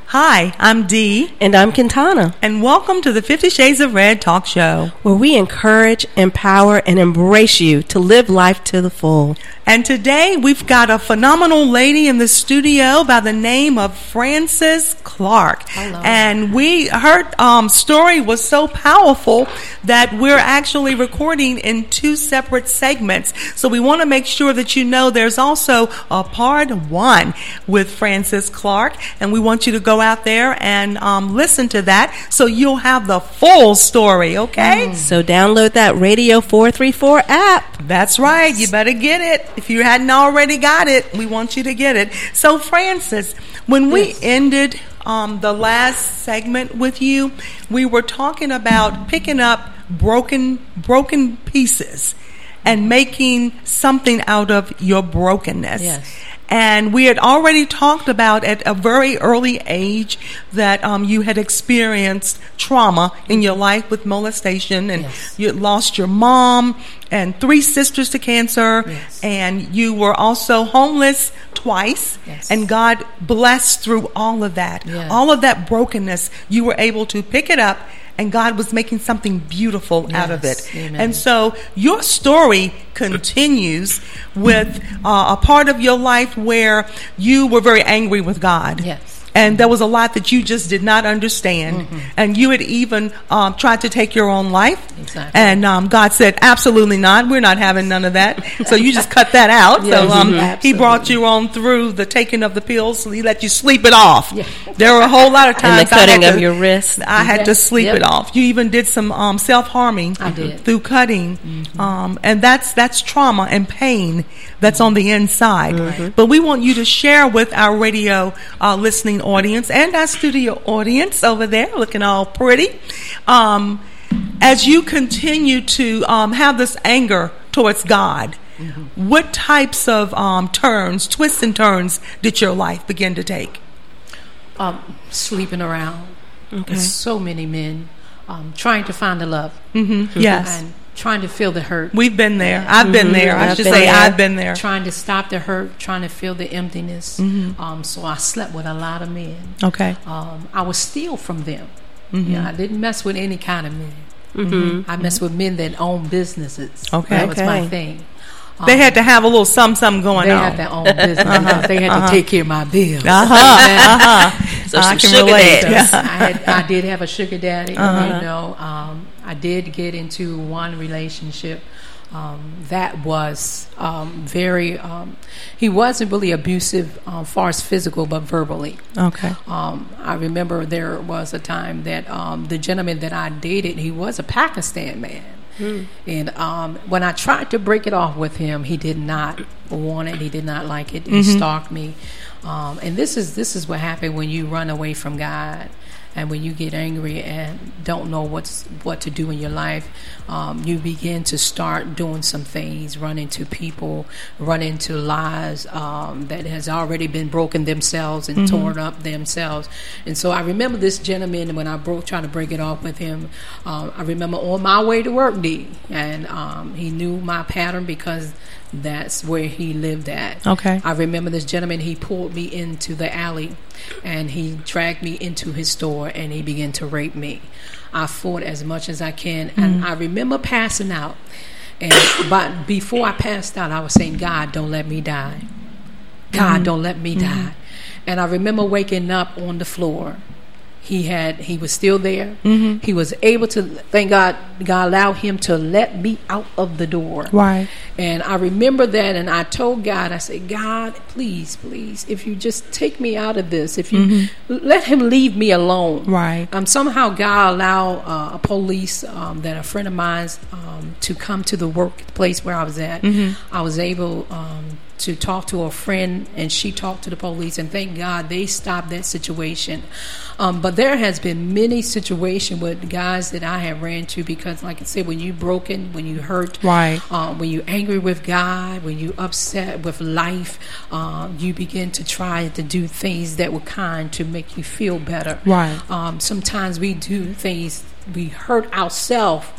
Hi, I'm Dee. And I'm Quintana. And welcome to the 50 Shades of Red talk show, where we encourage, empower, and embrace you to live life to the full. And today we've got a phenomenal lady in the studio by the name of Frances Clark. Hello. And her story was so powerful that we're actually recording in 2 separate segments. So we want to make sure that you know there's also a part 1 with Frances Clark, and we want you to go out there and listen to that so you'll have the full story, okay? So download that Radio 434 app. That's right. You better get it. If you hadn't already got it, we want you to get it. So, Frances, when we ended the last segment with you, we were talking about picking up broken pieces and making something out of your brokenness. Yes. And we had already talked about at a very early age that you had experienced trauma in your life with molestation, and you had lost your mom and 3 sisters to cancer, and you were also homeless twice, and God blessed through all of that. All of that brokenness, you were able to pick it up, and God was making something beautiful out of it. Amen. And so your story continues with a part of your life where you were very angry with God. Yes. And there was a lot that you just did not understand. And you had even tried to take your own life. Exactly. And God said, absolutely not. We're not having none of that. So you just cut that out. Yes, He brought you on through the taking of the pills. So he let you sleep it off. Yeah. There were a whole lot of times And the cutting of your wrist. I had to sleep it off. You even did some self-harming I did. through cutting. And that's trauma and pain that's on the inside. But we want you to share with our radio listening audience and our studio audience over there looking all pretty, as you continue to have this anger towards God, what types of twists and turns did your life begin to take? Sleeping around with so many men, trying to find the love. Yes. And trying to feel the hurt. We've been there. I've been there. I should say I've been there. Trying to stop the hurt, trying to feel the emptiness. So I slept with a lot of men. Okay. I would steal from them. I didn't mess with any kind of men. I messed with men that own businesses. Okay. That was my thing. They had to have a little something going they on. They had their own business. They had to take care of my bills. So I can sugar relate. daddies. I did have a sugar daddy. I did get into one relationship that was very. He wasn't really abusive as far as physical, but verbally. Okay. I remember there was a time that the gentleman that I dated, he was a Pakistan man. And when I tried to break it off with him, he did not want it. He did not like it. He stalked me. And this is what happened when you run away from God, and when you get angry and don't know what to do in your life. You begin to start doing some things, run into people, run into lies that has already been broken themselves and torn up themselves. And so I remember this gentleman, when I trying to break it off with him, I remember on my way to work, and he knew my pattern because that's where he lived at. Okay. I remember this gentleman, he pulled me into the alley and he dragged me into his store and he began to rape me. I fought as much as I can, and I remember passing out. But before I passed out, I was saying, God, don't let me die. God, don't let me die. And I remember waking up on the floor. He was still there. He was able to, thank God, God allowed him to let me out of the door. Right. And I remember that, and I told God, I said, God, please, if you just take me out of this, if you let him leave me alone. Right. Somehow God allowed a police, that a friend of mine's, to come to the workplace where I was at. I was able to talk to a friend, and she talked to the police, and thank God they stopped that situation. But there has been many situations with guys that I have ran to, because like I said, when you're broken, when you hurt, right, when you're angry with God, when you're upset with life, you begin to try to do things that were kind to make you feel better. Right. Sometimes we do things, we hurt ourselves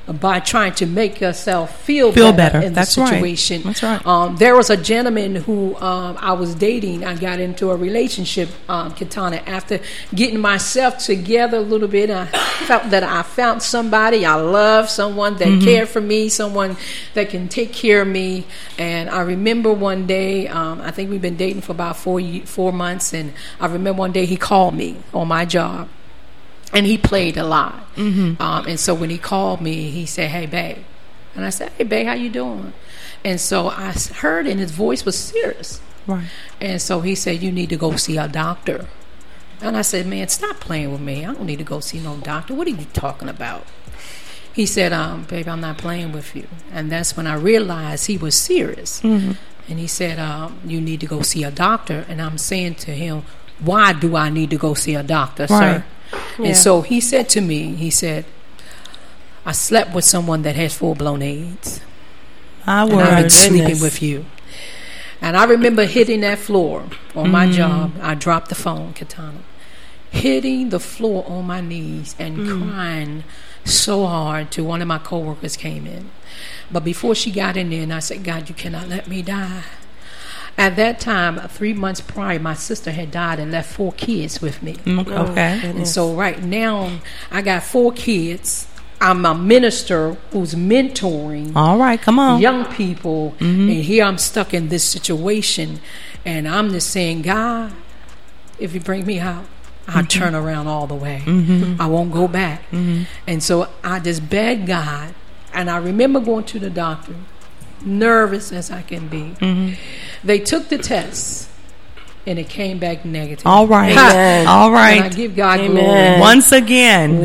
by trying to make yourself feel better in the situation. That's right. There was a gentleman who I was dating. I got into a relationship, Katana, after getting myself together a little bit. I felt that I found somebody. I loved someone that cared for me, someone that can take care of me. And I remember one day, I think we've been dating for about 4 months, and I remember one day he called me on my job. And he played a lot. And so when he called me, he said, "Hey, babe." And I said, "Hey, babe, how you doing?" And so I heard, and his voice was serious. Right. And so he said, "You need to go see a doctor." And I said, "Man, stop playing with me. I don't need to go see no doctor. What are you talking about?" He said, "Babe, I'm not playing with you." And that's when I realized he was serious. And he said, "You need to go see a doctor." And I'm saying to him, "Why do I need to go see a doctor, sir?" And so he said to me, he said, "I slept with someone that has full-blown AIDS. And I've been sleeping with you." And I remember hitting that floor on my job. I dropped the phone, Katana. Hitting the floor on my knees and crying so hard till one of my coworkers came in. But before she got in there, and I said, "God, you cannot let me die." At that time, 3 months prior, my sister had died and left 4 kids with me. Okay. And so right now, I got 4 kids. I'm a minister who's mentoring young people. And here I'm stuck in this situation. And I'm just saying, "God, if you bring me out, I'll turn around all the way. I won't go back." And so I just begged God. And I remember going to the doctor, nervous as I can be. They took the test, and it came back negative. All right. All right. And I give God glory. Once again.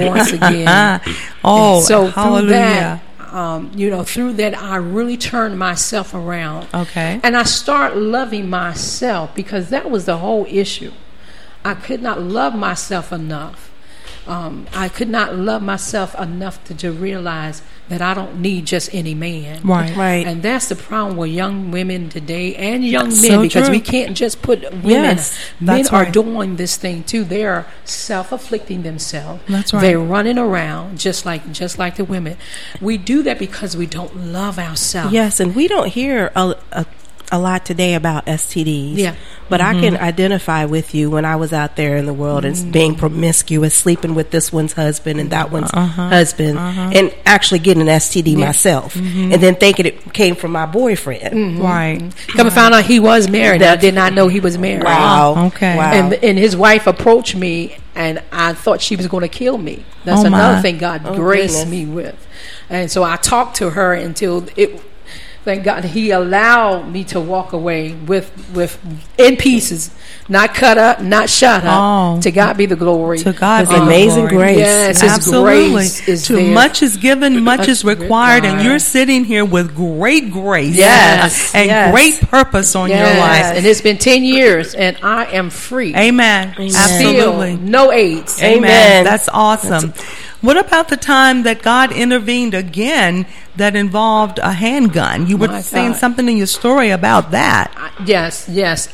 Oh, so hallelujah. Through that, I really turned myself around. Okay. And I start loving myself, because that was the whole issue. I could not love myself enough. I could not love myself enough to realize that I don't need just any man. Right. And that's the problem with young women today and young men, because we can't just put women. Men are doing this thing too. They are self-afflicting themselves. That's right. They're running around just like the women. We do that because we don't love ourselves. Yes, and we don't hear a lot today about STDs. Yeah. But I can identify with you when I was out there in the world and being promiscuous, sleeping with this one's husband and that one's husband, and actually getting an STD myself, and then thinking it came from my boyfriend. Right. Come and find out he was married. I did not know he was married. Wow. Okay. Wow. And his wife approached me, and I thought she was going to kill me. That's another thing God graced me with. And so I talked to her until it. Thank God He allowed me to walk away with in pieces, not cut up, not shut up. To God be the glory. To God be amazing the glory. grace. Yes, His grace is Too there. much is given, much is required, and you're sitting here with great grace, and great purpose on your life. And it's been 10 years, and I am free. Amen. Absolutely. Still, no AIDS. Amen. That's awesome. What about the time that God intervened again that involved a handgun? You were saying something in your story about that. Yes.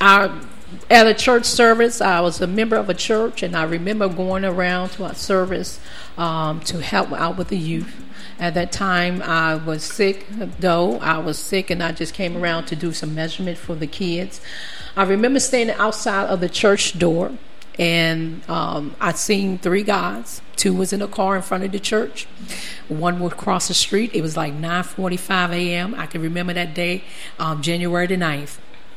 At a church service, I was a member of a church, and I remember going around to a service to help out with the youth. At that time, I was sick, and I just came around to do some measurement for the kids. I remember standing outside of the church door, and I seen 3 guys. 2 was in a car in front of the church. 1 would cross the street. It was like 9:45 a.m. I can remember that day, January the 9th,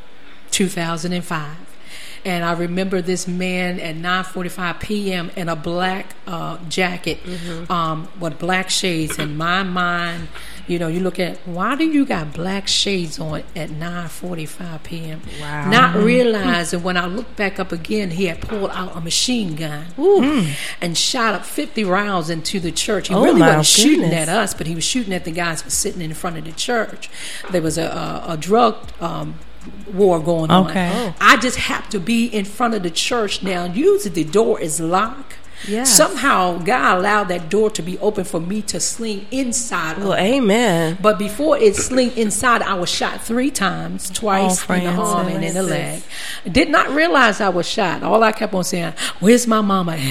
2005. And I remember this man at 9:45 p.m. in a black jacket with black shades. In my mind, you look at, why do you got black shades on at 9:45 p.m.? Wow. Not realizing when I looked back up again, he had pulled out a machine gun and shot up 50 rounds into the church. He really wasn't shooting at us, but he was shooting at the guys who were sitting in front of the church. There was a drug war going on. I just have to be in front of the church now. Usually the door is locked. Yes. Somehow God allowed that door to be open for me to sling inside. Well, amen. But before it slid inside, I was shot 3 times, twice in the arm and in the leg. Did not realize I was shot. All I kept on saying, where's my mama at?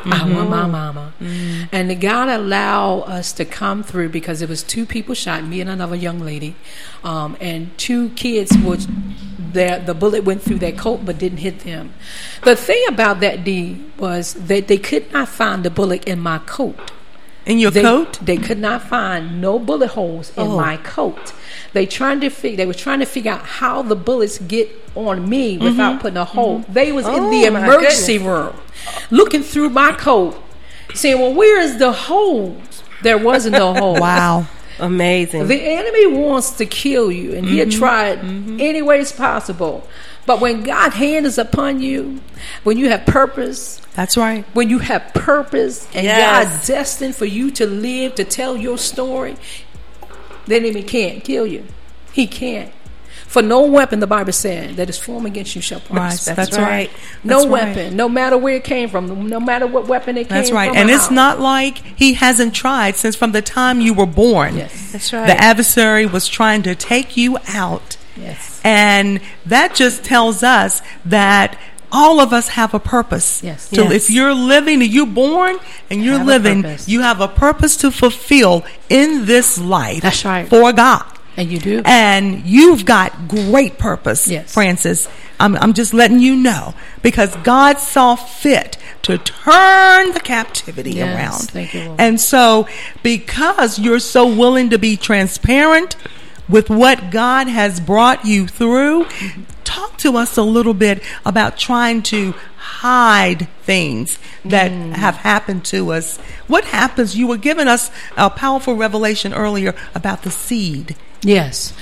I want my mama. And God allowed us to come through because it was 2 people shot, me and another young lady, and 2 kids which the bullet went through their coat but didn't hit them. The thing about that, D, was that they could not find the bullet in my coat. In your coat? They could not find no bullet holes in my coat. They were trying to figure out how the bullets get on me without putting a hole. They was in the emergency room looking through my coat saying, well, where is the hole? There wasn't no hole. Wow. Amazing. The enemy wants to kill you, and he'll try it any ways possible. But when God's hand is upon you, when you have purpose, that's right. When you have purpose and God's destined for you to live, to tell your story, the enemy can't kill you. He can't. For no weapon, the Bible said, that is formed against you shall prosper. Right. That's right. No weapon, no matter where it came from, no matter what weapon it came from. That's right. And it's not like he hasn't tried since from the time you were born. Yes. That's right. The adversary was trying to take you out. Yes. And that just tells us that all of us have a purpose. Yes. So if you're living, you're born and you're living, you have a purpose to fulfill in this life. That's right. For God. And you do. And you've got great purpose, Frances. I'm just letting you know, because God saw fit to turn the captivity around. Thank you, Lord. And so because you're so willing to be transparent with what God has brought you through, talk to us a little bit about trying to hide things that have happened to us. What happens? You were giving us a powerful revelation earlier about the seed. Yes.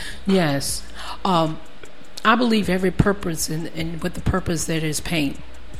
I believe every purpose and with the purpose that is pain.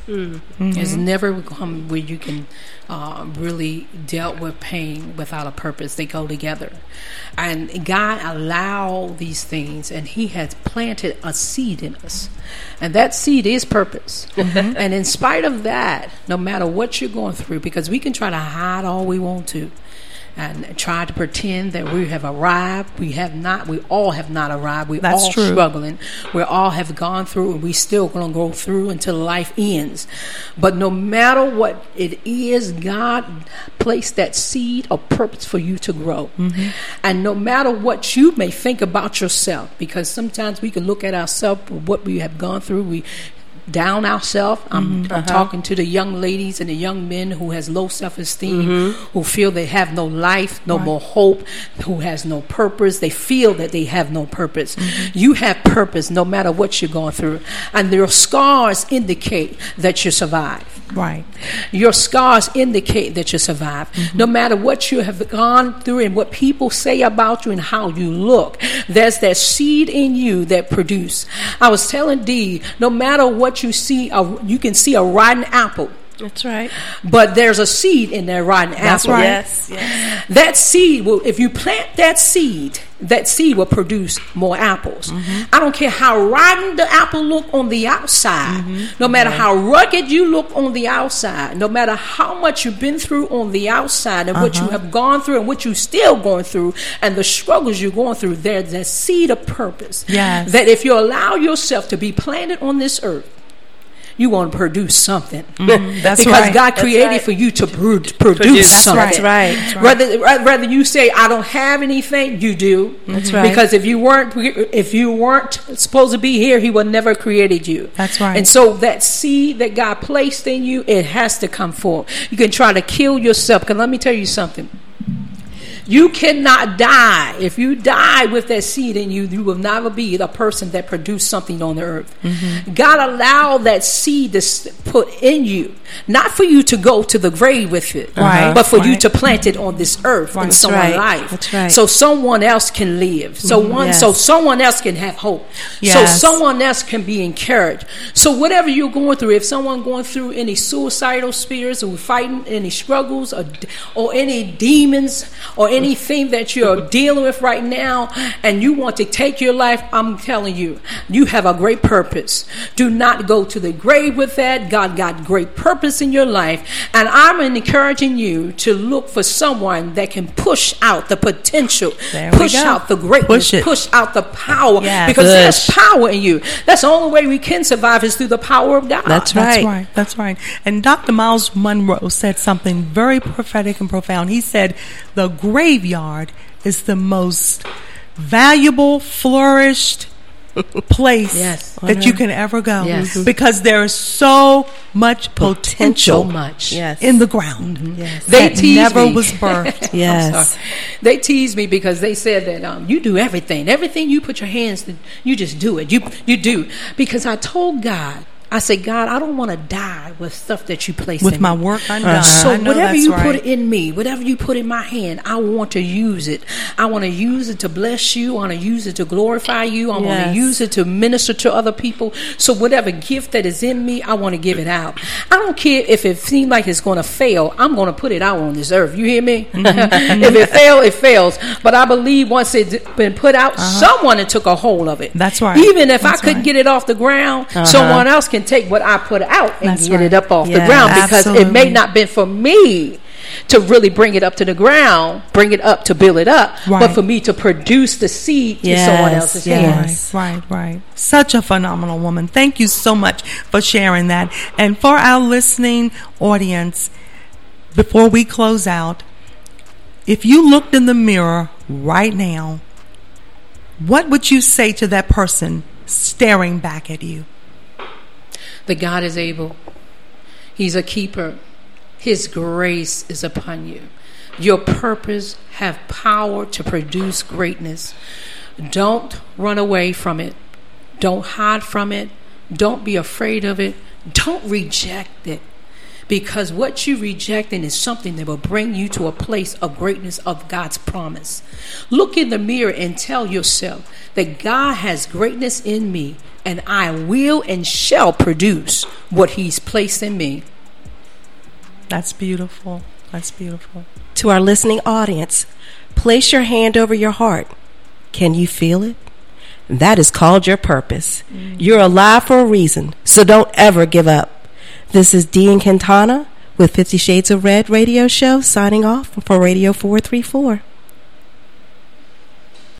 It's never come where you can really deal with pain without a purpose. They go together. And God allowed these things, and he has planted a seed in us. And that seed is purpose. And in spite of that, no matter what you're going through, because we can try to hide all we want to, and try to pretend that we have arrived. We have not. We all have not arrived. We're all struggling. We all have gone through, and we still going to go through until life ends. But no matter what it is, God placed that seed of purpose for you to grow. And no matter what you may think about yourself, because sometimes we can look at ourselves, what we have gone through, we down ourselves. I'm talking to the young ladies and the young men who has low self-esteem, who feel they have no life, no more hope, who has no purpose. They feel that they have no purpose. You have purpose no matter what you're going through. And your scars indicate that you survive. Right. Your scars indicate that you survive. No matter what you have gone through and what people say about you and how you look, there's that seed in you that produce. I was telling Dee, no matter what you see, you can see a rotten apple. That's right. But there's a seed in that rotten apple. That's right. Yes. That seed will, if you plant that seed will produce more apples. I don't care how rotten the apple look on the outside, no matter how rugged you look on the outside, no matter how much you've been through on the outside and what you have gone through and what you're still going through and the struggles you're going through, there's that seed of purpose. Yes. That if you allow yourself to be planted on this earth, you want to produce something. That's because right. God created for you to produce something. That's right. Rather you say, I don't have anything, you do. That's right. Because if you weren't supposed to be here, he would never created you. That's right. And so that seed that God placed in you, it has to come forth. You can try to kill yourself. Because let me tell you something. You cannot die. If you die with that seed in you, you will never be the person that produced something on the earth. God allowed that seed to put in you, not for you to go to the grave with it, but for you to plant it on this earth in someone's life. That's right. So someone else can live. So someone else can have hope. So someone else can be encouraged. So whatever you're going through, if someone going through any suicidal spirits or fighting any struggles or any demons or any anything that you're dealing with right now and you want to take your life, I'm telling you, you have a great purpose. Do not go to the grave with that. God got great purpose in your life. And I'm encouraging you to look for someone that can push out the potential, push out the greatness, push out the power, because there's power in you. That's the only way we can survive is through the power of God. That's right. That's right. And Dr. Miles Monroe said something very prophetic and profound. He said, the graveyard is the most valuable, flourished place that you can ever go, because there is so much potential in the ground. They tease never me. was birthed. They tease me because they said that you do everything you put your hands to, you just do it. You do, because I told God, I said, God, I don't want to die with stuff that you place with in my me. work undone. So whatever you put in me, whatever you put in my hand, I want to use it. I want to use it to bless you. I want to use it to glorify you. I want to use it to minister to other people. So whatever gift that is in me, I want to give it out. I don't care if it seems like it's going to fail. I'm going to put it out on this earth. You hear me? If it fails, it fails. But I believe once it's been put out, someone took a hold of it. That's right. Even if I couldn't get it off the ground, someone else can take what I put out and get it up off the ground, because it may not been for me to really bring it up to the ground, bring it up to build it up, but for me to produce the seed to someone else's hands. Right. Such a phenomenal woman. Thank you so much for sharing that. And for our listening audience, before we close out, if you looked in the mirror right now, what would you say to that person staring back at you? That God is able. He's a keeper. His grace is upon you. Your purpose have power to produce greatness. Don't run away from it. Don't hide from it. Don't be afraid of it. Don't reject it. Because what you're rejecting is something that will bring you to a place of greatness of God's promise. Look in the mirror and tell yourself that God has greatness in me, and I will and shall produce what He's placed in me. That's beautiful. That's beautiful. To our listening audience, place your hand over your heart. Can you feel it? That is called your purpose. You're alive for a reason, so don't ever give up. This is Dean Quintana with 50 Shades of Red radio show, signing off for Radio 434.